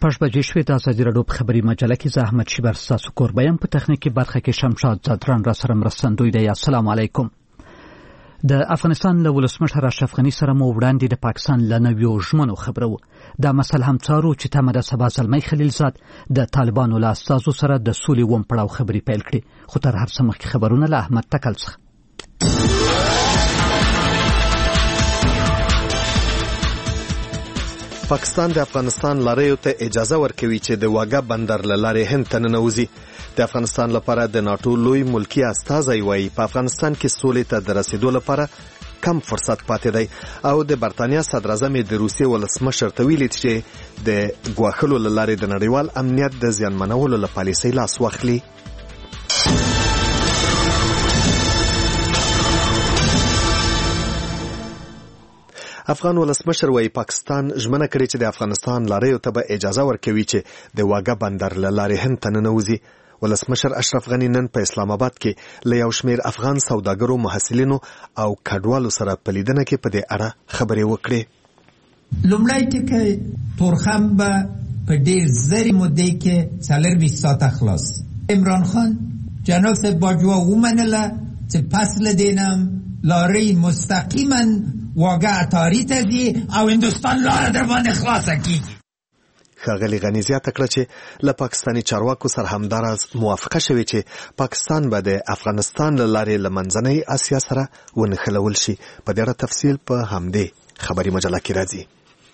شپږ بجې شوې. د ازادي راډیو په خبري مجله کې زه احمد شیبر ستاسو کوربه یم. په تخنیکي برخه کې شمشاد زادران را سره مرستندوی دی. السلام علیکم. د افغانستان له ولسمشر اشرف غني سره مو وړاندې د پاکستان له نویو ژمنو خبرو. دا مسله هم څارو چې تمه د سبا زلمی خلیلزاد د طالبانو له استازو سره د سولې وم پړاو خبرې پیل کړې. خو تر هر څه مخکې خبرونه له احمد تکل څخه. پاکستان د افغانستان لاریو ته اجازه ورکوي چې د واګه بندر له لارې هند ته ننوځي. د افغانستان لپاره د ناتو لوی ملکی استازی وایي په افغانستان کې سولې ته د رسیدو لپاره کم فرصت پاتې دی او د برتانیا صدر اعظم د روسیې ولسمشر ته ویلي چې د ګواښلو له لارې د نړیوال امنیت د زیانمنولو له پالیسۍ لاس واخلي. افغان ولسمشر وایي پاکستان ژمنه کړې چې د افغانستان لاریو ته به اجازه ورکوي چې د واګه بندر له لارې هند ته ننوځي. ولسمشر اشرف غني نن په اسلام آباد کې له یو شمېر افغان سوداګرو، محصلینو او کډوالو سره په لیدنه کې په دې اړه خبرې وکړې. لومړی ټکی تورخم به په ډېر زري مودې کې 24 ساعته خلاص. عمران خان جناب صاحب باجوا ومنله چې پس لدینم لارې مستقیما واګه اتاری ته ځي او هندوستان لاره در باندې خلاصه کیږي. ښاغلي غني زیاته کړه چې له پاکستاني چارواکو سره همداراز موافقه شوې چې پاکستان به د افغانستان له لارې له منځنۍ اسیا سره ونښلول شي. په دې اړه تفصیل په همدې خبري مجله کې راځي.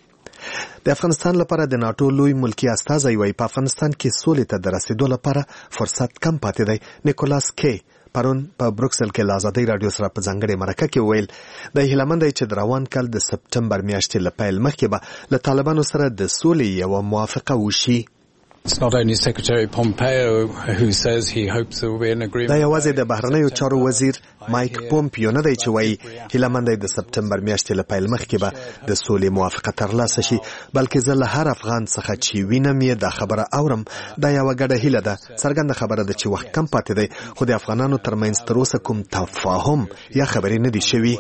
د افغانستان لپاره د ناتو لوی ملکی استازی وایي په افغانستان کې سولې ته د رسیدو لپاره فرصت کم پاتې دی. نیکولاس کی پرون په بروکسل کې له ازادي راډیو سره په ځانګړې مرکه کې ویل د هیلمند دی چې د روان کال د سپټمبر میاشتې له پیل مخکې به له طالبانو سره د سولې یوه موافقه وشي. It's not only Secretary Pompeo who says he hopes there will be an agreement. دا یوازې د بهرنیو چارو وزیر مایک پومپیو نه دی چې وایي هیله مند دی د سپټمبر میاشتې له پیل مخکې به د سولې موافقه ترلاسه شي، بلکې زه له هر افغان څخه چې وینم یې دا خبره اورم. دا یوه ګډه هیله ده. څرګنده خبره ده چې وخت کم پاتې دی، خو د افغانانو ترمنځ تر اوسه کوم تفاهم یا خبرې نه دي شوي.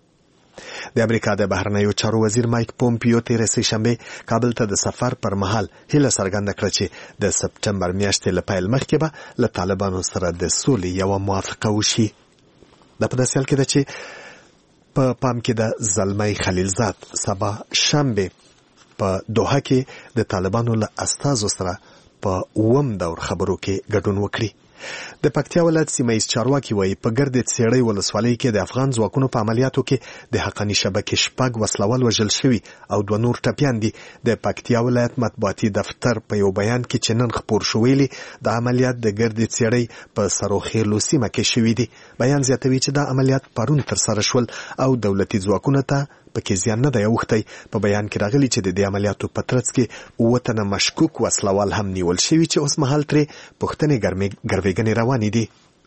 د امریکا د بهرنیو چارو وزیر مایک پومپیو تېره سهشنبه کابل ته د سفر پر مهال هیله څرګنده کړه چې د سپټمبر میاشتې له پیل مخکې به له طالبانو سره د سولې یوه موافقه وشي. دا په داسې حال کې ده چې په پام کې د زلمی خلیلزاد سبا شنبه په دوحه کې د طالبانو له استازو سره په اووم دور خبرو کې ګډون وکړي. د پکتیا ولایت سیمه‌ییز چارواکي وایي په ګرد څېړۍ ولسوالۍ کې د افغان ځواکونو په عملیاتو کې د حقاني شبکې 6 وسلوال وژل شوي او 2 نور ټپیان دي. د پکتیا ولایت مطبوعاتي دفتر په یو بیان کې چې نن خپور شو ویلي د عملیات د ګرد څېړۍ په سروخیلو سیمه کې شوي دي. بیان زیاتوي چې دا عملیات پرون ترسره شول او دولتي ځواکونه ته پکې زیان نه دی اوښتی. په بیان کې راغلي چې د دې عملیاتو په ترڅ کې 7 تنه مشکوک وسلوال هم نیول شوي چې اوس مهال ترې پوښتنې ګروېږنې روانې دي.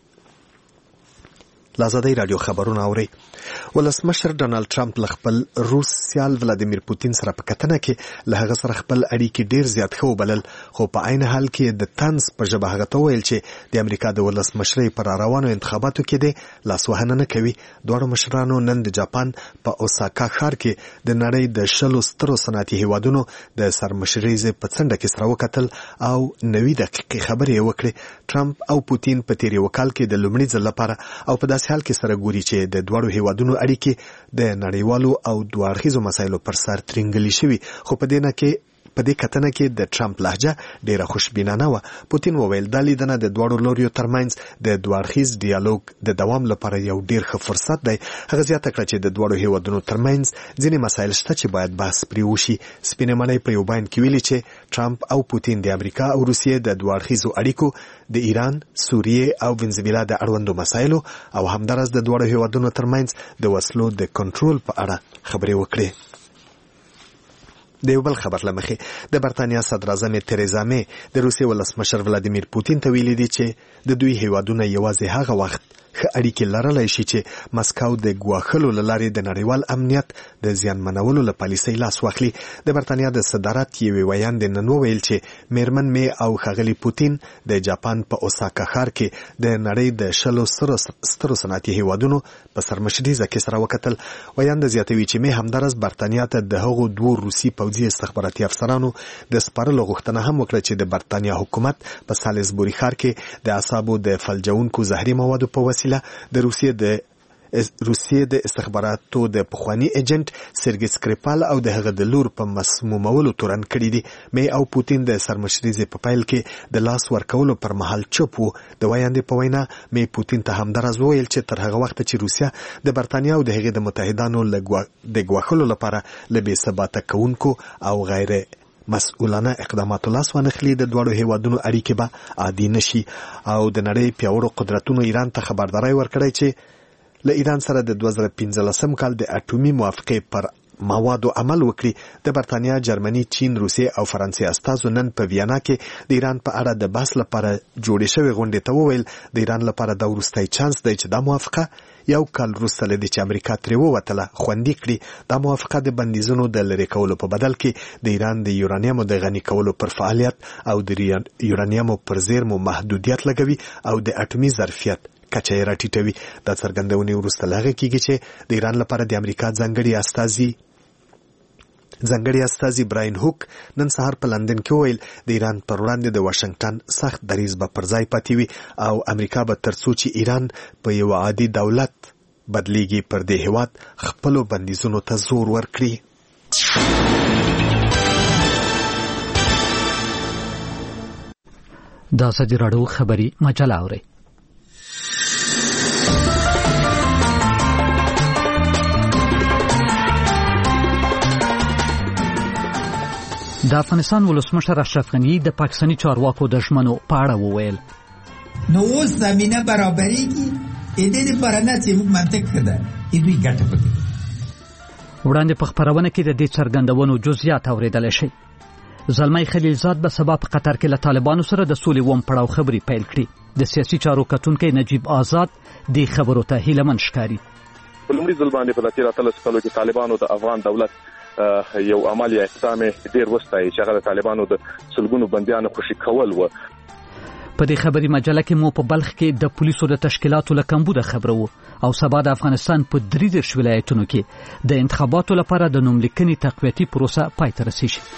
لازادی رادیو خبرونه اوري. ولسمشر ډانلډ ټرمپ له خپل روس سیال ولادیمیر پوتین سره په کتنه کې له هغه سره خپل اړیکې ډیر زیات ښه وبلل، خو په عین حال کې د طنز په ژبه هغه ته ویل چې د امریکا د ولسمشرۍ پر روانو انتخاباتو کې د لاسوهنه نه کوي. دواړو مشرانو نن د جاپان په اوساکا ښار کې د نړۍ د 20 سترو صنعتي هیوادونو د سرمشرۍ په څنډه کې سره وکتل او 90 دقیقې خبرې وکړې. ټرمپ او پوتین په تیر یو کال کې د لومړي ځل لپاره او په حال کې سره ګوري چې د دوړو هیوادونو اړیکې د نړیوالو او دوه اړخیزو مسایلو پر سر ترنګلي شوي، خو په دې کتنه کې د ټرمپ لهجه ډیره خوشبینانه وه. پوتین وویل دا لیدنه د دوړو لوریو ترمنځ د دوه اړخیز ډیالوګ د دوام لپاره یو ډیر ښه فرصت دی. هغه زیاته کړه چې د دوړو هیوادونو ترمنځ ځینې مسایل شته چې باید بحث پرې وشي. سپینې مړۍ په یو بیان کې ویلي چې ټرمپ او پوتین د امریکا او روسیې د دوه اړخیزو اړیکو، د ایران، سوریې او وینزویلا د اړوندو مسایلو او همدارس د دوړو هیوادونو ترمنځ د وسلو د کنټرول په اړه خبرې وکړي. د یو بل خبر لمخې د برتانیا صدر اعظم تریزا می د روسیې ولسمشر ولادیمیر پوتین ته ویلي دي چې د دوی هیوادونه یوازې هغه وخت ښه ښه اړیکې لرلی شي چې مسکو د ګواښلو له لارې د نړیوال امنیت د زیانمنولو له پالیسۍ لاس واخلي. د برتانیا د صدارت یوې ویاندې نن وویل چې میرمن می او ښاغلي پوتین د جاپان په اوساکا ښار کې د نړۍ د 10 سترو صنعتي هیوادونو په سرمشریزه کې سره وکتل. ویانده زیاتوي چې می همدارس برتانیا ته د هغو 2 روسي پوځي استخباراتي افسرانو د سپارلو غوښتنه هم وکړه چې د برتانیا حکومت په سالیزبوري ښار کې د اعصابو د فلجونکو زهري موادو په وسیله د روسیې د استخباراتو د پخوانی ایجنټ سرګي سکریپال او د هغه د لور په مسمومولو تورن کړی دي. می او پوتین د سرمشریزې په پیل کې د لاس ورکولو پر مهال چوپ وو. د ویاندې په وینا می پوتین ته همدارس وویل چې تر هغه وخت چې روسیا د برتانیا او د هغې د متحدانو د ګواښلو لپاره له بې ثباته کوونکو او غیر مسؤلانه اقداماتو لاس وانخلي د دواړو هیوادونو اړیکې به عادي نشي. او د نړۍ پیاوړو قدرتونو ایران ته خبرداری ورکړی چې له ایران سره د 2015 کال د اټومي موافقې پر موادو عمل وکړي. د برتانیا، جرمني، چین، روسیې او فرانسې استازو نن په ویانا کې د ایران په اړه د بحث لپاره جوړې شوې غونډې ته وویل د ایران لپاره دا وروستی چانس دی چې دا موافقه یو کال وروسته له دې چې امریکا ترې ووتله خوندي کړي. دا موافقه د بندیزونو د لرې کولو په بدل کې د ایران د یورانیمو د غني کولو پر فعالیت او د یورانیمو پر زیرمو محدودیت لګوي او د اټومي ظرفیت کچه یې راټیټوي. دا څرګندونې وروسته له هغه کېږي چې د ایران لپاره د امریکا ځانګړي استازي براین هوک نن سهار په لندن کې وویل د ایران پر وړاندې د واشنگټن سخت دریځ به پر ځای پاتې وي او امریکا به تر څو چې ایران په یو عادي دولت بدلیږي پر دې هیواد خپلو بندیزونو ته زور ورکړي. دا ازادي راډیو خبري مجله اوري. د افغانستان ولسمشر اشرف غنی د پاکستاني چارواکو د ژمنو په اړه وویل نو اوس زمينه برابرېږي د دې لپاره نه چې موږ منطق کړه دوی ګټه پکې. وړاندې په خبرونه کې د دې څرګندونو جزئیات اوریدل شي. زلمی خلیلزاد به سبا په قطر کې له طالبانو سره د سولې وم پړاو خبرې پیل کړي. د سیاسي چارو کتونکي نجیب آزاد د خبرو ته هیلمن ښکاري. په لومړي ځل باندې په 13 کالو کې طالبانو د افغان دولت یو عملی اقدام ډیر وستایي چې هغه د طالبانو د سلګونو بندیانو خوشي کول و. په دې خبري مجله کې مو په بلخ کې د پولیسو د تشکیلاتو له کمبود خبرو او سبا د افغانستان په 3 ولایتونو کې د انتخاباتو لپاره د نوملیکنې تقویتي پروسه پای ته رسیږي.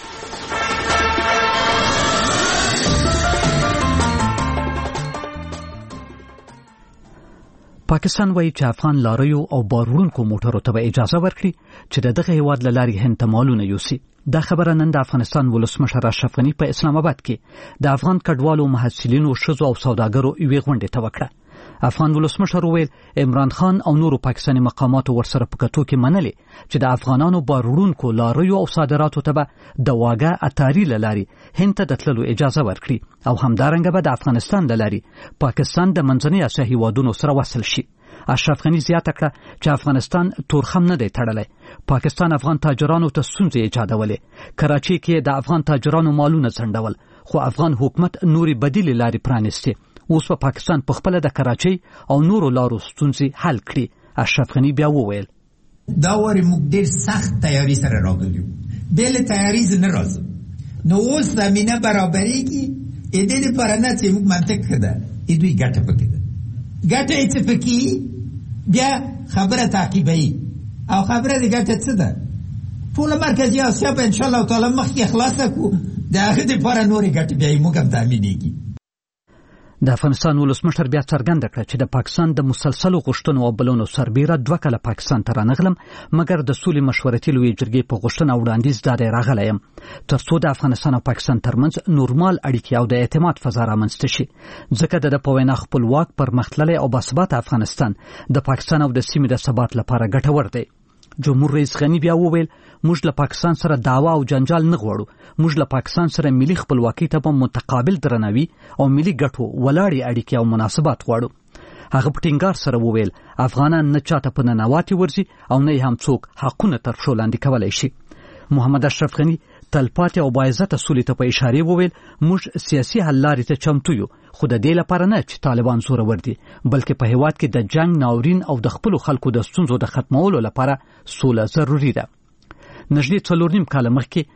پاکستان وایي چې افغان لاریو او بارونکو موټرو ته اجازه ورکړي چې دغه هیواد له لارې هند ته مالونه یوسي. دا خبره نن د افغانستان ولسمشر اشرف غنی په اسلام آباد کې د افغان کډوالو، محصلینو، ښځو او سوداګرو یوې غونډې ته وکړه. افغان ولسمشر وویل عمران خان او نورو پاکستاني مقاماتو ورسره په کتو کې منلي چې د افغانانو بارونکو لاریو او صادراتو ته به د واګه اتاري له لارې هند ته د تللو اجازه ورکړي او همدارنګه به د افغانستان له لارې پاکستان د منځنۍ اسیا هیوادونو سره وصل شي. اشرف غنی زیاته کړه چې افغانستان تورخم نه دی تړلی. پاکستان افغان تاجرانو ته ستونزې ایجادولې. کراچي کې د افغان تاجرانو مالونه ځنډول خو افغان حکومت نوري بدیل لارې پرانیستې. اوس په پاکستان په خپل د کراچي او نورو لارو ستونزې حل کړي. اشرف غنی بیا وویل دا وری موږ ډیر سخت تیاری سره راغلیو بل تیاری نه راځو نو اوس زمينه برابرېږي دې لپاره نه چې موږ منطق کړه دوی ګټه پکې ګټه یې څه پکې بیا خبره تعقیبوي او خبره دې ګټه څه ده ټول مرکزي اسیا په ان شاء الله تعالی مخکې خلاصه کو دا هغه لپاره نورې ګټه بیا موږ هم تامینېږي. د افغانستان ولسمشر بیا څرګنده کړه چې د پاکستان د مسلسلو غوښتنو او بلونو سربیره 2 کاله پاکستان ته رانغلم مګر د سولې مشورتي لویې جرګې په غوښتنه وړاندیز دا راغلی یم ترڅو د افغانستان او پاکستان ترمنځ نورمال اړیکې او د اعتماد فضا رامنځته شي. ځکه د په وینا خپلواک پرمختللی او باثباته افغانستان د پاکستان او د سیمې د ثبات لپاره ګټور دی. جمهور رئیس غنی بیا وویل موږ له پاکستان سره دعوا او جنجال نه غواړو. موږ له پاکستان سره ملي خپلواکۍ ته په متقابل درناوي او ملي ګټو ولاړې اړیکې او مناسبات غواړو. هغه په ټینګار سره وویل افغانان نه چاته په ننواتې ورځي او نه هم څوک حقونه تر پښو لاندې کولی شي. محمد اشرف غنی تلپاتې او باعزته سولې ته په اشاره وویل موږ سیاسي حل لارې ته چمتو یو خو د دې لپاره نه چې طالبان زورور دي بلکې په هیواد کې د جنگ ناورین او د خپل خلکو د ستونزو د ختمولو لپاره سوله ضروری ده. نږدې 4.5 کال مخکې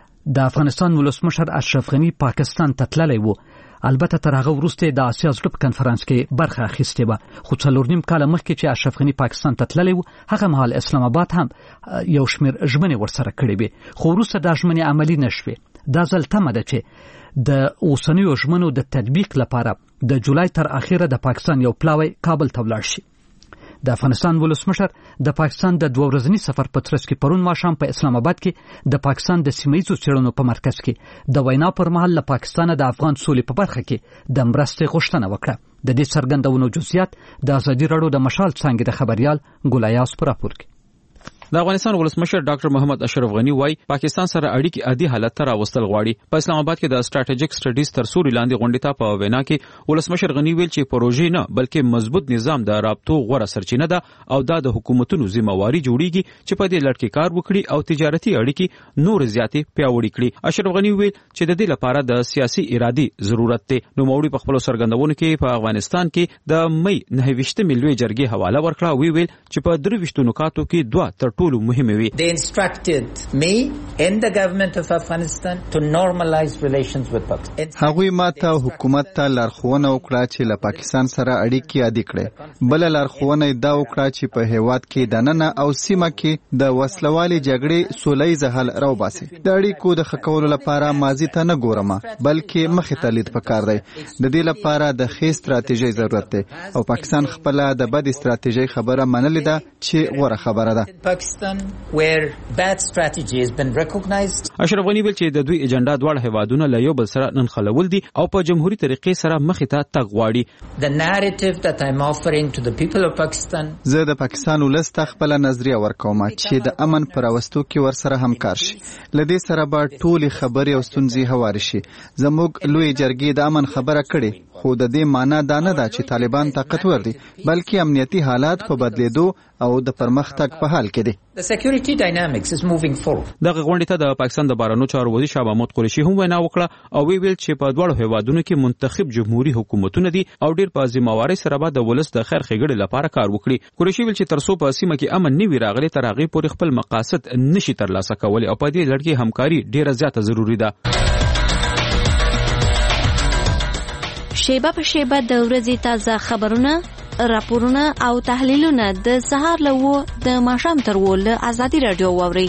د افغانستان ولسمشر اشرف غنی پاکستان ته تللی و. البته تر هغه وروسته د آسیا زړه په کنفرانس کې برخه اخیستې وه خو 4.5 کال مخکې چې اشرف غنی پاکستان ته تللی و هغه مهال اسلام آباد هم یو شمېر ژمنې ورسره کړې وې خو وروسته دا ژمنې عملي نشوې. دا ځل تمه ده چې د اوسنیو ژمنو د تطبیق لپاره د جولای تر اخره د پاکستان یو پلاوی کابل ته ولاړ شي. د افغانستان ولسمشر د پاکستان د 2 ورځني سفر په ترڅ کې پرون ماښام په اسلام آباد کې د پاکستان د سیمه‌ییزو څېړنو په مرکز کې د وینا پر مهال له پاکستان د افغان سولې په برخه کې د مرستې غوښتنه وکړه. د دې څرګندونو جزئیات د ازادي راډیو د مشال څانګې د خبريال ګولیاس پر راپور کې. د افغانستان ولسمشر ډاکټر محمد اشرف غنی وايي پاکستان سره اړیکې عادي حالت ته راوستل غواړي. په اسلام آباد کې د سټریټیجیک سټډیز تر سوري لاندې غونډې ته په وینا کې ولسمشر غنی ویل چې پروژې نه بلکې مضبوط نظام د رابطو غوړه سرچینه ده او د حکومتونو ذمہواری جوړیږي چې په دې لړ کې کار وکړي او تجارتي اړیکې نور زیاتې پیاوړې کړي. اشرف غنی ویل چې د دې لپاره د سیاسي ارادي ضرورت دی. نو موري په خپل سرګندونو کې په افغانستان کې د مئی 29 ملي جرګې حواله ورکړه. ویل چې په 23 نکاتو کې 2 تر ټولو مهمه وي. They instructed me and the government of Afghanistan to normalize relations with Pakistan. هغوی ماته حکومت ته لارښوونه وکړه چې له پاکستان سره اړیکې عادي کړي. بل لارښوونه دا وکړه چې په هیواد کې دننه او سیمه کې د وسلوالي جګړې سولهییز حل راوباسي. د اړیکو د ښه کولو لپاره ماضي ته نه ګورم بلکې مخې ته لید پکار دی. د دې لپاره د ښې ستراتیژۍ ضرورت دی او پاکستان خپل د بد ستراتیژۍ خبره منلې ده چې غوره خبره ده. Pakistan where bad strategy has been recognized. اشرف غنی ویل چې د دوی ایجنډا دواړه هیوادونه له یو بل سره ننخلول دي او په جمهوریت طریقې سره مخې ته تګ غواړي. The narrative that I'm offering to the people of Pakistan. زه د پاکستان ولست خپل نظریه ورکوم چې د امن پر واستو کې ورسره همکار شي. لدې سره به ټولې خبرې او ستونزې هوار شي. زموږ لوی جرګې د امن خبره کړي خو د دې معنی دا نه ده چې طالبان طاقتور دي بلکې امنیتي حالات په بدلیدو او د پرمختګ په حال کې دي. The security dynamics is moving forward. دغه غونډې ته د پاکستان د بهرنیو چارو وزیر شاه محمود قریشي هم وینا وکړه او ویل چې په دواړو هیوادونو کې منتخب جمهوریت حکومتونه دي او ډیر په ذمہواری سره به د ولس د خیر ښېګړې لپاره کار وکړي. قریشي ویل چې ترڅو په سیمه کې امن نه وي راغلی تر هغه پورې خپل مقاصد نشي ترلاسه کولی او په دې لړ کې همکاري ډیره زیاته ضروری ده. شیبه په شیبه د ورځې تازه خبرونه، راپورونه او تحلیلونه د سهار له 9 د ماښام تر 10 له ازادي رادیو واورئ.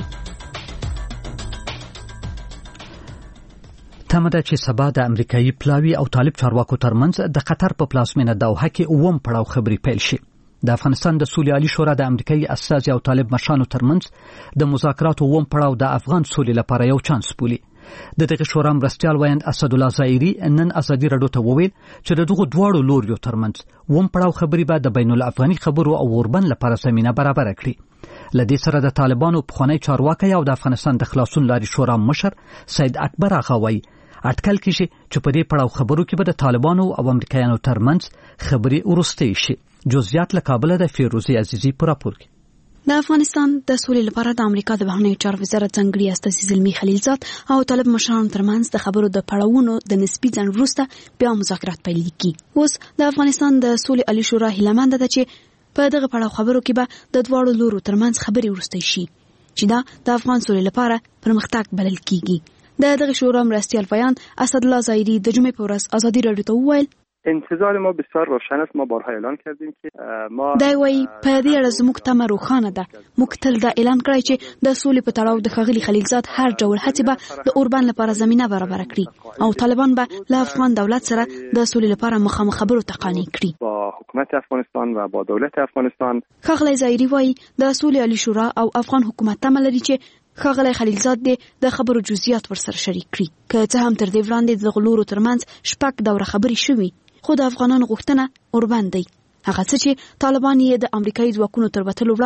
تمه ده چې سبا د امریکایي پلاوي او طالب چارواکو ترمنځ د قطر په پلازمینه دوحه کې اووم پړاو خبرې پیل شي. د افغانستان د سولې عالی شورا د امریکایي استازي او طالب مشرانو ترمنځ د مذاکراتو اووم پړاو د افغان سولې لپاره یو چانس بولي. د دغه شورا مرستیال ویاند اسدالله ظاهري نن ازادي راډیو ته وویل چې د دغو دواړو لوریو ترمنځ اووم پړاو خبرې به د بین الافغاني خبرو او اوربند لپاره زمینه برابر کړي. لدې سره د طالبانو پخوانی چارواکي او د افغانستان د خلاصون لاري شورا مشر سید اکبر آغا وایي اټکل کیږي چې په دې پړاو خبرو کې به د طالبانو او امریکایانو ترمنځ خبرې ورستې شي. جزئیات له کابل د فیروزي عزیزي پر راپور کې. د افغانستان د سولې لپاره د امریکا د بهرنیو چارو وزارت ځانګړي استازي زلمي خلیلزاد او طالب مشرانو ترمنځ د خبرو د پړاوونو د نسبي ځنډ وروسته بیا مذاکرات پیل کیږي. اوس د افغانستان د سولې عالی شورا هیله مند ده چې په دغه پړاو خبرو کې به د دواړو لورو ترمنځ خبرې ورستې شي چې دا د افغان سولې لپاره پرمختګ بلل کیږي. دغه شورا مرستیال ویاند اسدالله ظاهري د جمعې په ورځ ازادي راډیو ته وویل انتظار ما بسیار روشن است. ما بارها اعلان کردیم که ما دا وی په دې اړه زموږ تمه روښانه ده. موږ تل دا اعلان کړی چې د سولې په تړاو د ښاغلي خلیلزاد هر ډول هڅې به د اوربند لپاره زمینه برابر کړي او طالبان به له افغان دولت سره د سولې لپاره مخامخ خبرو ته قانع کړي. با حکومت افغانستان و با دولت افغانستان ښاغلی ظاهري وایي د سولې عالی شورا او افغان حکومت تمه لري چې ښاغلی خلیلزاد د خبرو جزئیات ورسره شریک کړي. که څه هم تر دې وړاندې د غلورو ترمنځ شپږ دوره خبرې شوي خو د افغانانو غوښتنه اوربند دی. هغه څه چې طالبان یې د امریکایي ځواکونو تر وتلو وړاندې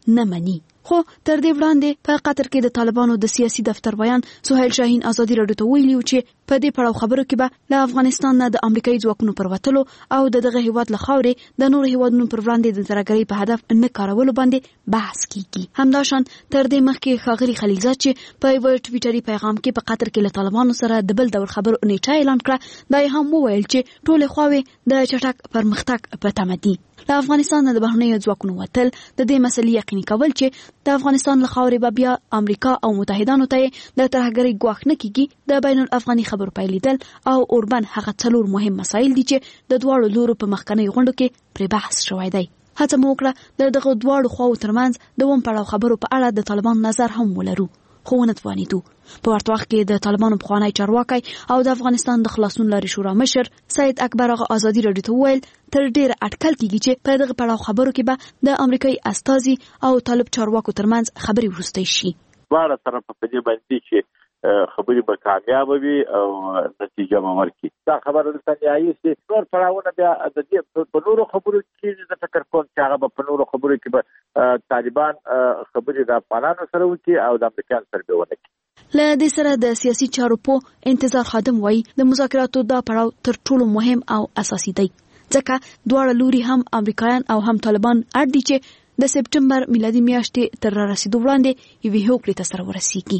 نه مني. خو تر دې وړاندې په قطر کې د طالبانو د سیاسي دفتر بیان سهیل شاهین ازادي راډیو ته ویلي چې په دې پړاو خبرو کې به له افغانستان نه د امریکایي ځواکونو پر وتلو او دغه هیواد له خاورې د نورو هیوادونو پر وړاندې د ترهګرۍ په هدف نه کارولو باندې بحث کیږي. همداشان تر دې مخکې ښاغلي خلیلزاد چې په یو ټویټري پیغام کې په قطر کې له طالبانو سره د بل ډول خبرو نیټه اعلان کړه، دا هم وویل چې ټولې خواوې د چټک پرمختګ په تمه دي. له افغانستان د بهرنیو ځواکونو وتل د دې مسلې یقیني کول چې د افغانستان له خاورې به بیا امریکا او متحدانو ته د ترهګرۍ ګواښ نه کیږي، د بین الافغاني خبرو پیلیدل او اوربن هغه څلور مهم مسایل دي چې د دواړو لورو په مخکنی غونډو کې پرې بحث شوی دی. هڅه مو وکړه د دغه دواړو خواو ترمنځ د اووم پړاو خبرو په اړه د طالبانو نظر هم ولرو، خو ونه توانیدو. په ورته وخت کې د طالبانو پخوانی چارواکی او د افغانستان د خلاصون لارې شورا مشر سید اکبر آغا ازادي راډیو ته وویل تر ډیره اټکل کیږي چې په دغه پړاو خبرو کې به د امریکایي استازي او طالب چارواکو ترمنځ خبرې وروستۍ شي. دواړه طرفه په دې باندې چې خبرې به کامیاب وي او نتیجه به ورکړي. دا خبره دلته نیایي چې نور پړاوونه بیا د دې په نورو خبرو کې د فکر کوم چې هغه په نورو خبرو کې به طالبان خبرې د افغانانو سره وکړي او د امریکایانو سره به ونه کړي. له دې سره د سیاسي چارو په انتظار خادم وایي د مذاکراتو دا پړاو تر ټولو مهم او اساسي دی، ځکه دواړه لوري هم امریکایان او هم طالبان اړ دي چې د سپټمبر میلادي میاشتې تر رسیدو وړاندې یوې هوکړې ته سره ورسیږي.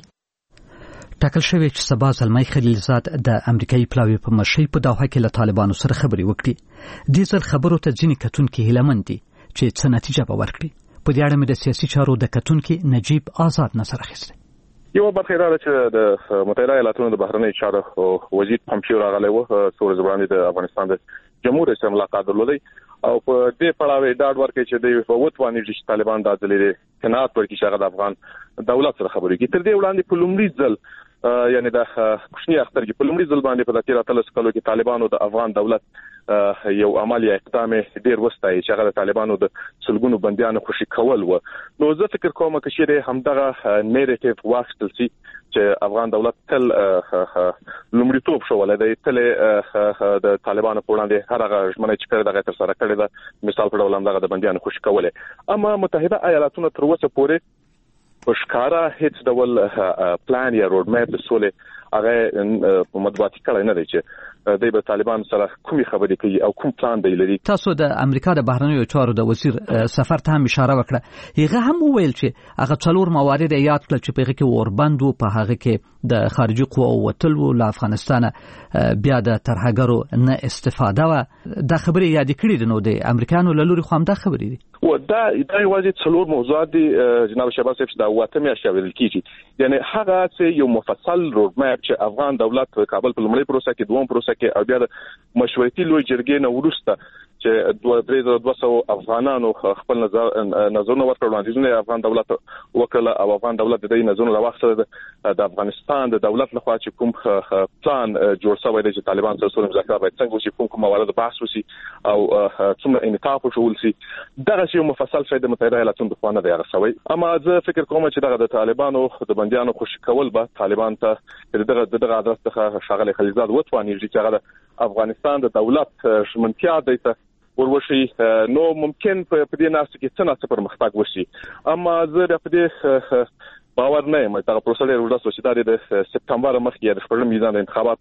ټاکل شوی چې سبا زلمی خلیلزاد د امریکایي پلاوي په مشرۍ په دوحه کې له طالبانو سره خبرې وکړي. دې ځل خبرو ته ځینې کتونکي هیلهمند دي چې څه نتیجه به ورکړي. په دې اړه مې د سیاسي چارو د کتونکي نجیب آزاد نظر اخیستی. یو برخه راځي چې د متحده ایالاتونو د بهرنیو چارو وزیر پامپیو راغلی و څو ورځې وړاندې د افغانستان د جمهور رئیس سره ملاقات درلودی او په دې پړاو ډاډ ورکړي چې د وټوانې چې طالبان د ځلې قناعت ورکړي چې هغه د افغان دولت سره خبرې کوي. تر دې وړاندې په لومړي ځل یعنی د کوچنی اختر کې په لومړي ځل باندې په 13 کالو کې طالبانو د افغان دولت یو عملیه اقدام ډیر وستای چې هغه د طالبانو د سلګونو بنديانو خوشي کول و. نو زه فکر کوم چې همدغه نیریټیو واخیستل شي چې افغان دولت تل لومړیتوب شو ولې تل د طالبانو په وړاندې هر هغه ژمنه چې کړې دغه تر سره کړې ده، مثال په ډول همدغه د بنديانو خوشي کوله. اما متحده ایالاتونو تر اوسه پورې په ښکارا هیڅ ډول پلان یا روډ میپ د سولې هغه مطبوعاتي کړی نه دی چې دوی به طالبان سره کومې خبرې کوي او کوم پلان دی لري. تاسو د امریکا د بهرنیو چارو د وزیر سفر ته هم اشاره وکړه. هغه هم وویل چې هغه څلور موارد یاد کړل چې په هغه کې اوربند وو، په هغه کې د خارجي قواو وتل وو له افغانستان، بیا د ترهګرو نه استفاده و. دا خبرې یاد کړې دي. نو د امریکایانو له لوري خو هم دا خبرې دي. و دا یوازې څلور موضوعات دي جناب شهباز صاحب چې دا واته میاشتې ویل کیږي. یعنی هغه چې یو مفصل روډ میپ چې افغان دولت په کابل په لومړی پروسه کې، دوم پروسه کې او بیا د مشورتي لوی جرګې نه وروسته چې 200 افغانانو خپل نظرونه ورکړل، وړاندیزونه افغان دولت وکړل او افغان دولت د دې نظرونو راوخته د افغانستان د دولت لخوا چې کوم پلان جوړ شوی دی چې طالبان سره سره مذاکرات باید څنګه وشي، کوم موارد بحث وشي او څومره انعطاف وشول شي، دغه یو مفصل شی د متحده ایالاتونو د خوانه دی هغه شوی. اما زه فکر کوم چې دغه د طالبانو د بنديانو خوشي کول به طالبان ته دغه ادرس څخه ښاغلی خلیلزاد وتواني چې هغه د افغانستان د دولت شمنتیا دی ته وروشي. نو ممکن په دې ناس کې څه پرمختګ وشي. اما زه په دې باور نه یم دا پروسه ډېر وړاندې شوې ده. د سپټمبر مخکې د خپل میزان انتخابات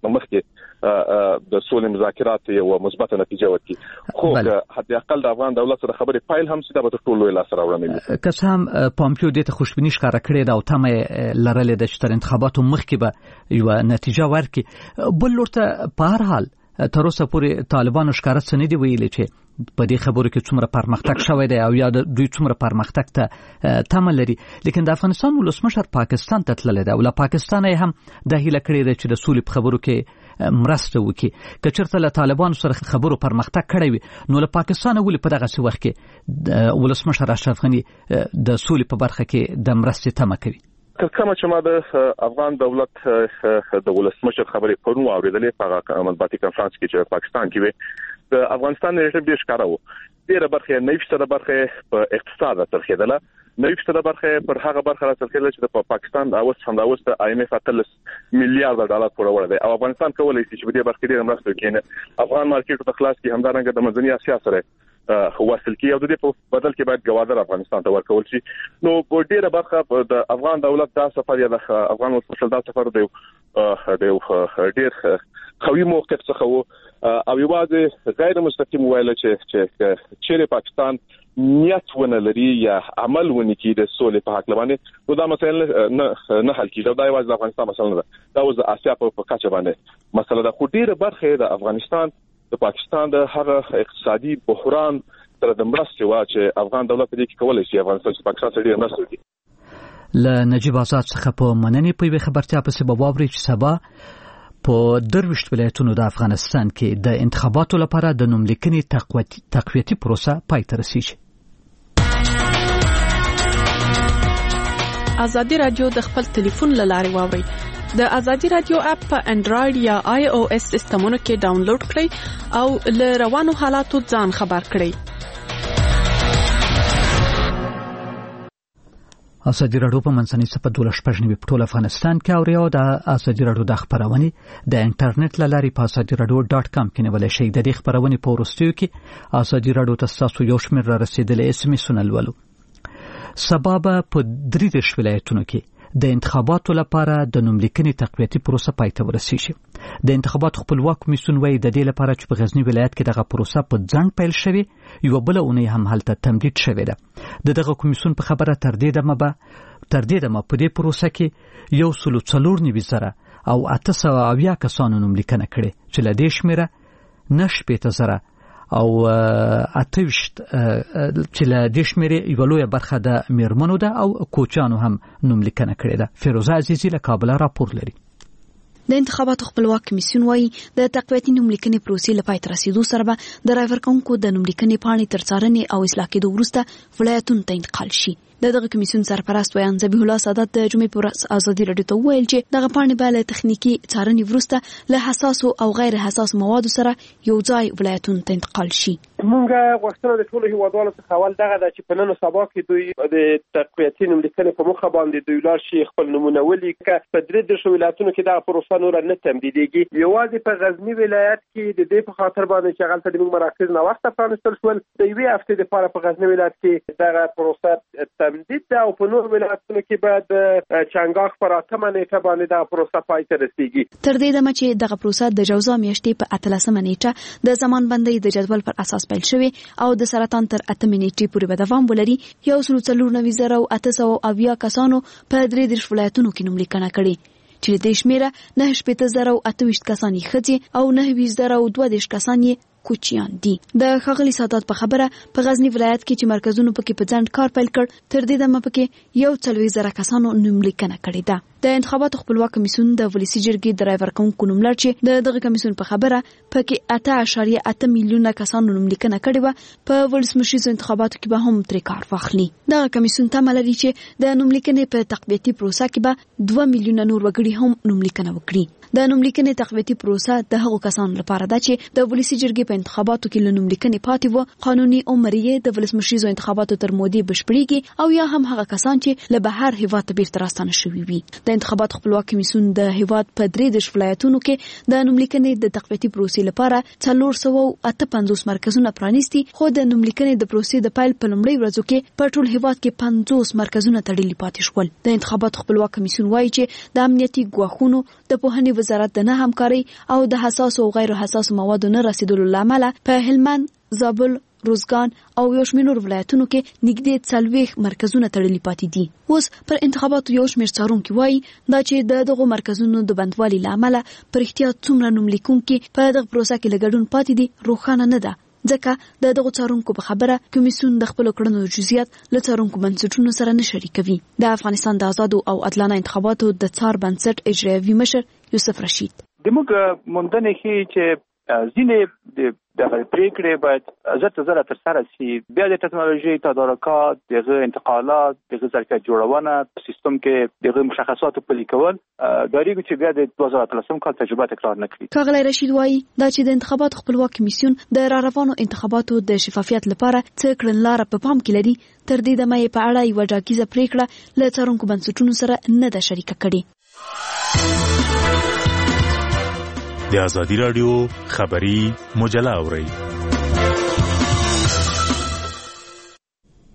مخکې د سولې مذاکرات یو مثبت نتیجه ورکړي. خو حتی اقل د افغان دولت سره خبرې فایل هم سیده به ټول لا سره وړاندې. که څه هم پامپیو دې ته خوشبیني ښکاره کړې ده او تمه لرلې ده چې تر انتخاباتو مخکې به یو نتیجه ورکړي. بل لورته په هر حال تر اوسه پورې طالبانو ښکاره څه نه دي ویلي چې په دې خبرو کې څومره پرمختګ شوی دی او یا دوی څومره پرمختګ ته تمه لري. لیکن د افغانستان ولسمشر پاکستان ته تللی دی او له پاکستان هم د هیله کړې ده چې د سولې په خبرو کې مرسته وکړي. که چېرته له طالبانو سره خبرو پرمختګ کړی وي نو له پاکستان ولې په دغسې وخت کې ولسمشر اشرف غني د سولې په برخه کې د مرستې تمه کوي؟ کومه چې ما د افغان دولت د ولسمشر خبرې پرون واورېدلې په مطبوعاتي کنفرانس کې چې پاکستان کې وي، د افغانستان نړۍ ډېر ښکاره و. ډېره برخه 90% برخه په اقتصاد ترخیدله، 90% برخه پر هغه برخه راڅرخیدله چې د پاکستان د اوس د IMF 13 میلیارډ ډالر پورې وړ دی او افغانستان کولای شي چې په دې برخه ډېر مرسته وکړي. افغان مارکیټ ته خلاص کی همدارنګه د منځنۍ اسیا سره وصل کی او د دې په بدل کې باید ګوادر افغانستان ته ورکول شي. نو ډیره برخه د افغان دولت دا سفر یا د افغان ولسمشر دا سفر د ډیر قوي موقف څخه وو او یوازې غیر مستقیم ویل چې چیرې پاکستان نیت ونه لري یا عمل ونه کړي د سولې په حق لبانې نو دا مسایل نه حل کیږي. دا یوازې د افغانستان مسله نه ده، دا اوس د آسیا په کچه باندې مسله ده. خو ډیره برخه د افغانستان د پاکستان د هغه اقتصادي بحران سره د مرستې وا چې افغان دولت دې کې کولای شي افغانستان چې پاکستان سره ډیر مرسته وکړي. ل نجیب آزاد څخه په مننې په خبرتیا په سبب واوري چې سبا په 23 ولایتونو د افغانستان کې د انتخاباتو لپاره د نوملیکنې تقویتي پروسه پای ته رسیږي. ازادي رادیو د خپل ټلیفون له لارې واوري. د ازادي رادیو اپ په انډراید یا آی او اس سیستمونو کې ډاونلوډ کړئ او له روانو حالاتو ځان خبر کړئ. ازادي رادیو په منځنۍ صفحه 12 په ټول افغانستان کې او د ازادي رادیو د خبرونه د انټرنیټ لاري په azadiradyo.com کې نیول شي. د دې خبرونه په ورستیو کې ازادي رادیو تاسو یو شمېر را رسیدلې اس ام اس ولولو. سبب په 23 ولایتونو کې د انتخاباتو لپاره د نوملیکنې تقویتي پروسه پای ته ورسیږي. د انتخاباتو خپلواک کمیسیون وايي د دې لپاره چې په غزنی ولایت کې دغه پروسه په ځنډ پیل شوه یو بل اونۍ هم هلته تمدید شوه ده. دغه کمیسیون په خبره تر دې دمه په دې پروسه کې 140,000 او 800 کسانو نوملیکنه کړې چې له دې شمیره 9,000 او 28 چې له دې شمیرې یو لوی برخه د میرمنو ده او کوچانو هم نوملیکنه کړې ده. فیروزه عزیزی له کابل راپور لري. د انتخاباتو خپلواک کمیسیون وايي د تقویتي نوملیکنې پروسې لپاره تر رسیدو سره به د رای ورکونکو د نوملیکنې پاڼې تر څارنې او اصلاح کېدو وروسته ولایتونو ته انتقال شي. دغه کمیسیون سرپرست ویان ذبیح الله سادات د جمعې پر ازادي رادیو ته ویل چې دغه پاڼې به له تخنیکی څارنې وروسته له حساسو او غیر حساس موادو سره یو ځای ولایتونو ته انتقال شي. مونږه غوښتنه د ټولو هیوادوالو څخه اول دغه ده چې په نن سبا کې دوی د تقویتي نوملیکنې په مخه باندې دوی لار شي خپل نمونه ولیکه. په 23 ولایتونو کې دغه پروسه نور نه تمدیدېږي. یوازې په غزنی ولایت کې د دې په خاطر باندې چې هغه د مراکز نه وخت پرانستل شول د یوې هفتې لپاره په غزنی ولایت کې دغه پروسه تمدید ده او په نور ولایتونو کې بعد چنګاښ پر 8 نیټه باندې دغه پروسه پای ته رسیږي. تر دې دمه چې دغه پروسه د جوزا میاشتې په 13 نیټه د زمان بندۍ د جدول پر اساس پیل شوی او د سرطان تر 8 نیټې پورې به دوام ولري. 140,000 کسانو په 23 ولایتونو کې نوملیکنه کړې چې د شمیره 9,028 کسان یې ښځې او 9,022 کسان یې کوچیان دي. د ښاغلي سادات په خبره په غزنی ولایت کې چې مرکزونو پکې په ځنډ کار پیل کړ تر دې دمه پکې 140,000 کسانو نوملیکنه کړې ده. د انتخاباتو خپلواک کمیسیون د ولسی جرګې د رای ورکونکو نوملړ چې دغه کمیسیون په خبره پکې 8.8 میلیونه کسانو نوملیکنه کړې و په ولسمشریزو انتخاباتو کې به هم تر کار واخلي. دغه کمیسیون تمه لري چې د نوملیکنې په تقویتي پروسه کې به 2 میلیونه نور وګړي هم نوملیکنه وکړي. د نوملیکنې تقویتي پروسه د هغو کسانو لپاره ده چې د ولسی جرګې په انتخاباتو کې لنوملیکنې پاتې وو، قانوني عمر یې د ولسمشریزو انتخاباتو تر مودې بشپړېږي او یا هم هغه کسان چې له بهر هیواد ته بیرته راستانه شوي وي. د انتخاباتو خپلواک کمیسیون د هیواد په 23 ولایتونو کې د نوملیکنې د تقویتي پروسې لپاره 458 مرکزونه پرانیستي، خو د نوملیکنې د پروسې د پیل په لومړۍ ورځو کې په ټول هیواد کې 50 مرکزونه تړلي پاتې شول. د انتخاباتو خپلواک کمیسیون وایي چې د امنیتي ګواښونو د پوهنې وزارت د نه همکاري او د حساس او غیر حساس موادو نه رسیدلو لامل په هلمند، زابل، روزګان او یو شمېر نور ولایتونو کې نږدې 40 مرکزونه تړلي پاتې دي. اوس پر انتخاباتو یو شمېر څارونکي وایي دا چې دغه مرکزونو د بندوالي لامل پر احتیاط څومره نوملیکونکي په دغه پروسه کې لګډون پاتې دي روښانه نه ده، ځکه دغه څارونکو په خبره کمیسیون د خپل کړنو جزئیات له څارونکو بنسټونو سره نه شریکوي. د افغانستان د آزادو او عادلانه انتخاباتو د څار بنسټ اجرایوي مشر یوسف رشید دموږ موندنه کې چې ځینې د پریکړې باید زړه تر سره شي، بیا د ټکنالوژي تدارکات، دغه انتقالات، دغه ظرفیت جوړونه سیستم کې دغه مشخصات پلي کول داریږي چې بیا د 2013 کال تجربه تکرار نکړي. ښاغلی رشید وایي دا چې د انتخاباتو خپلواک کمیسیون د راروانو انتخاباتو د شفافیت لپاره څه کړنلاره په پام کې لري، تر دې دمه په اړه یو ډاکیزه پریکړه له څارونکو بنسټونو سره نه ده شریکه کړې. د ازادي رادیو خبری مجله اورئ.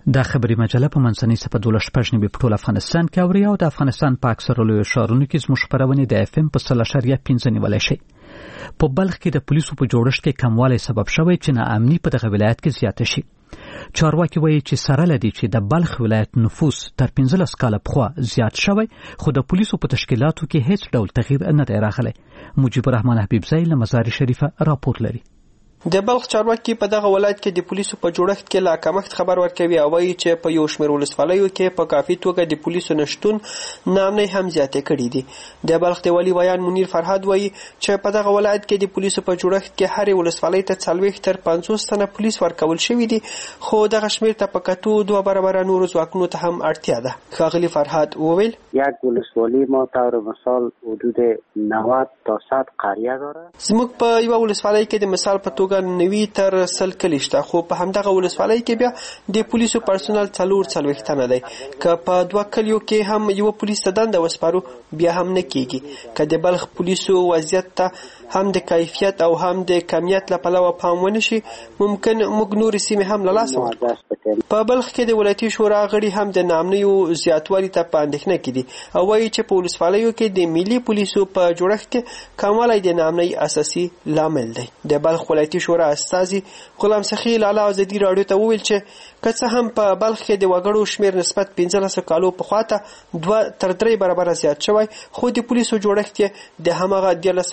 د خبري مجله په منځنۍ صفحه 12 په ټول افغانستان کې اوري او د افغانستان په اکثره لویو ښارونو کې زموږ خبرونه د FM په 0.5 نیولای شي. په بلخ کې د پولیسو په جوړښت کې کموالی سبب شوی چې ناامني په دغه ولایت کې زیاته شي. چارواکي وایي چې سره لدی چې د بلخ ولایت نفوس تر 15 کاله پخوا زیات شوی، خو د پولیسو په تشکیلاتو کې هیڅ ډول تغییر نه دی راغلی. مجيب الرحمن حبیبزی له مزار شریفه راپور لري. د بلخ چارواکي په دغه ولایت کې د پولیسو په جوړښت کې لا کمښت خبر ورکوي او وایي چې په یو شمېر ولسوالیو کې په کافي توګه د پولیسو نشتون ناامنۍ هم زیاتې کړې دي. د بلخ د والي ویان منیر فرهاد وایي چې په دغه ولایت کې د پولیسو په جوړښت کې هرې ولسوالۍ ته 40 تر 50 تنه پولیس ورکول شوي دي، خو دغه شمېر ته په کتو 2 برابره نورو ځواکونو ته هم اړتیا ده. ښاغلي فرهاد وویل یک ولسوالی ما طور مثال حدود 90 تا 100 قریه داره. زموږ په یو ولسوالۍ کې د مثال په توګه 90 تر 100 کلی شته، خو په همدغه ولسوالۍ کې بیا د پولیسو پرسونل 40 تنه دی. که په 2 کلیو کې هم یو پولیس ته دنده وسپارو بیا هم نه کیږي. که د بلخ پولیسو وضعیت ته هم د کیفیت او هم د کمیت له پلوه پام ونشي، ممکن موږ نور سیمې هم له لاسه ورکړو. په بلخ کې د ولایتي شورا غړي هم د ناامنیو زیاتوالي ته په اندېښنه کې دي او وایي چې په ولسوالیو کې د ملي پولیسو په جوړښت کې کموالی د ناامنۍ اساسي لامل دی. د بلخ ولایتي شورا استازي غلام سخی لالا ازادي راډیو ته وویل چې که څه هم په بلخ کې د وګړو شمیر نسبت 15 کالو په خواته 2 تر 3 برابر زیات شوی، خو د پولیسو جوړښت یې د همغه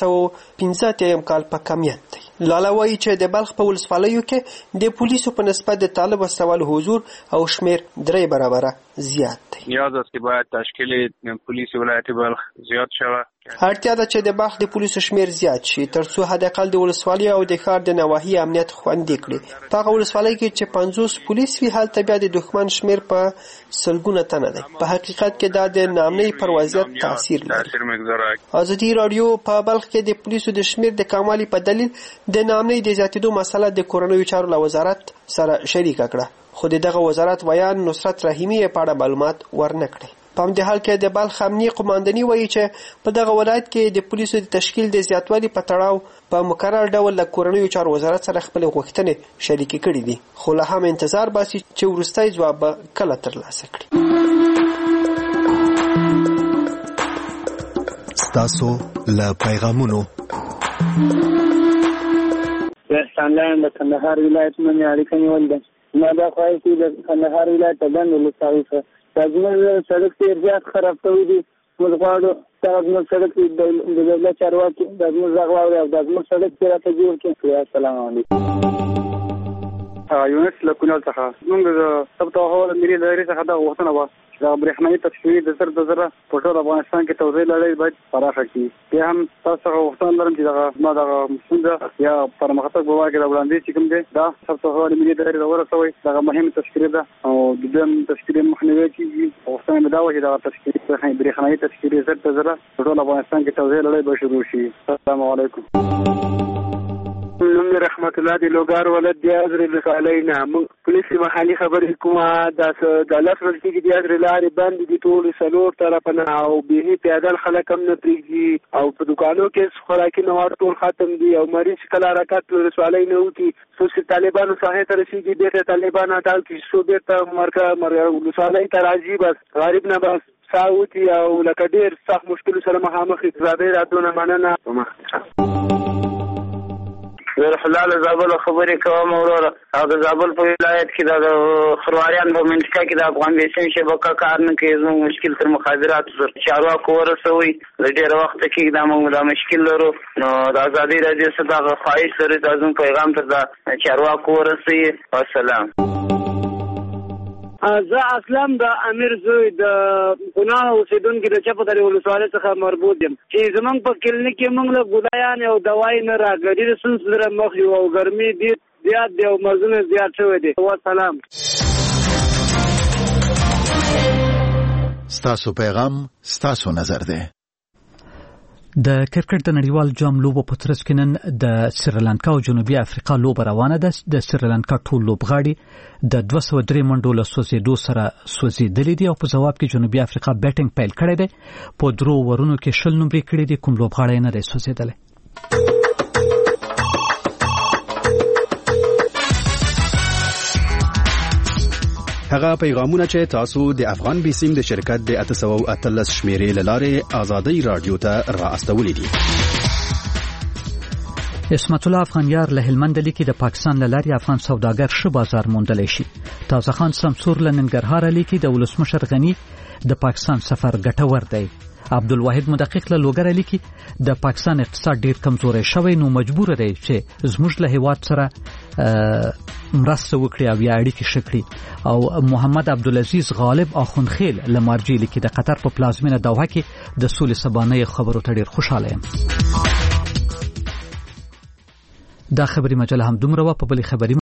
1915 کال په کمیت دی. لالا وایي چې د بلخ په ولسوالیو کې د پولیسو په نسبت د طالب استول حضور او شمیر 3 برابر زیات دی. نیاز است که باید تشکیل پلیس ولایت بلخ زیاد شود. اړتیا ده چې د بلخ د پولیسو شمیر زیات شي ترڅو حداقل د ولسوالۍ او د ښار د نواحي امنیت خوندي کړي. په هغه ولسوالۍ کې چې 50 پولیس وي هلته بیا د دښمن شمیر په 100 تنه دی. په حقیقت کې دا د ناامنۍ پر وضعیت تاثیر لري. ازادي راډیو په بلخ کې د پولیسو د شمیر د کموالي په دلیل د ناامنۍ د زیاتېدو مسله د کورنیو چارو له وزارت سره شریکه کړه، خو دغه وزارت ویان نصرت رحیمي په اړه معلومات ورنکړي. په همدې حال کې د بلخ امنیه قومانداني وایي چې په دغه ولایت کې د پولیسو د تشکیل د زیاتوالي په تړاو په مکرر ډول له کورنیو چارو وزارت سره خپل غوښتنې شریکې کړې دي، خو لا هم انتظار باسي چې وروستی ځواب به کله ترلاسه کړي. ستاسو له پیغامونو احسان د کندهار ولایت نه اړیکه نیول ده. ما دا خواهش چې د کندهار ولایت ته بند ولسوالۍ څخه زموږ سړک ډېر زیات خراب شوی دی. موږ غواړو چې زموږ سړک د دولت چارواکي د زموږ غږ واوري او د زموږ سړک پرې راته جوړ کړي. السلام علیکم. یونس له کونړ څخه موږ د ثبت او حوالې ملي ادارې څخه دا غوښتنه وه چې د برېښنایي تشکیلي د زره په ټول افغانستان کې توزیع لړۍ باید پراخه کړي. بیا هم تاسو څخه غوښتنه لرم چې زما دغه ستونزه یا پرمختګ په واقع د وړاندیز چې کوم دی دا ثبت او حوالې ملي ادارې ته ورسوئ. دغه مهمه تشکیل ده او د دویم تشکیل مخنیوی کېږي. غوښتنه مې دا وه چې دغه تشکیل برېښنایي تشکیلي زره په ټول افغانستان کې توزیع لړۍ به شروع شي. السلام علیکم. نوم رحمت الله دی لوګار ولد دی ازر لخالینا پولیس محلي خبرې کومه د لاس ورځې کې د ازر لارې باندې د ټول سلور طرفنه او به پیادل خلک هم نه پریږدي او په دکانو کې خوراکي مواد ټول ختم دي او مریض کله حرکت ولسوالۍ نه وتی سوسي طالبانو ساحه ته رسیدي بیرته طالبان اتل کې شو بیرته مرکه ولسوالۍ ته راځي بس غریب نه بس ساوتی او لکه ډیر سخت مشکل سره مخامخ زابې راتونه مننه. زه حلال زابل خبرې کوم وروره او د زابل په ولایت کې د خرواريان په منطقه کې د افغان بیسن شبکه کار نه کوي. زموږ مشکل تر مخابراتو سره چارواکو ورسوي. د ډېر وخت کې دا مشکل لرو نو د ازادي راډیو څخه دا خواهش لري چې زموږ پیغام تر د چارواکو ورسوي. والسلام. زه اصلا د امیر زوی د کونړ اوسېدونکي د چپدرې ولسوالۍ څخه مربوط یم چې زموږ په کلینیک کې موږ له ګدایان او دوای نه راګړي د ستونزو سره مخ یو او ګرمي ډېر زیات دی او مرضونه زیات شوی دی. والسلام. ستاسو پیغام ستاسو نظر دی. د کرکټ د نړیوال جام لوبو په ترڅ کې نن د سریلانکا او جنوبي افریقا لوبه روانه ده. د سریلانکا ټول لوبغاړي د 203 منډو له سوځېدو سره سوځېدلي دي او په ځواب کې جنوبي افریقا بیټینګ پیل کړی دی. په 3 اورونو کې 20 نمرې کړې دي. کوم لوبغاړی نه دی سوځېدلی. هغه پیغامونه چې تاسو د افغان بیسیم د شرکت د 813 شمیرې لاره آزادۍ رادیو ته را استولې دي. اسمت الله افغانیار له هلمند لیکي د پاکستان لاري افغان سوداګر ش بازار موندل شي. تازه خان سمسور لننګرهار لیکي د ولسمشر غنی د پاکستان سفر ګټور دی. عبدالواحد مدقق له لوګر لیکي د پاکستان اقتصاد ډیر کمزوري شوی نو مجبور دی چې زموږ له هیواد سره مرسته وکړي او اړیکې شکړي. او محمد عبدالعزيز غالب اخونخیل لمارجی لیکي د قطر په پلازمینه دوحه کې د سولې سبانه خبرو ته ډیر خوشاله یم. دا خبري مجله هم دومره په بل خبري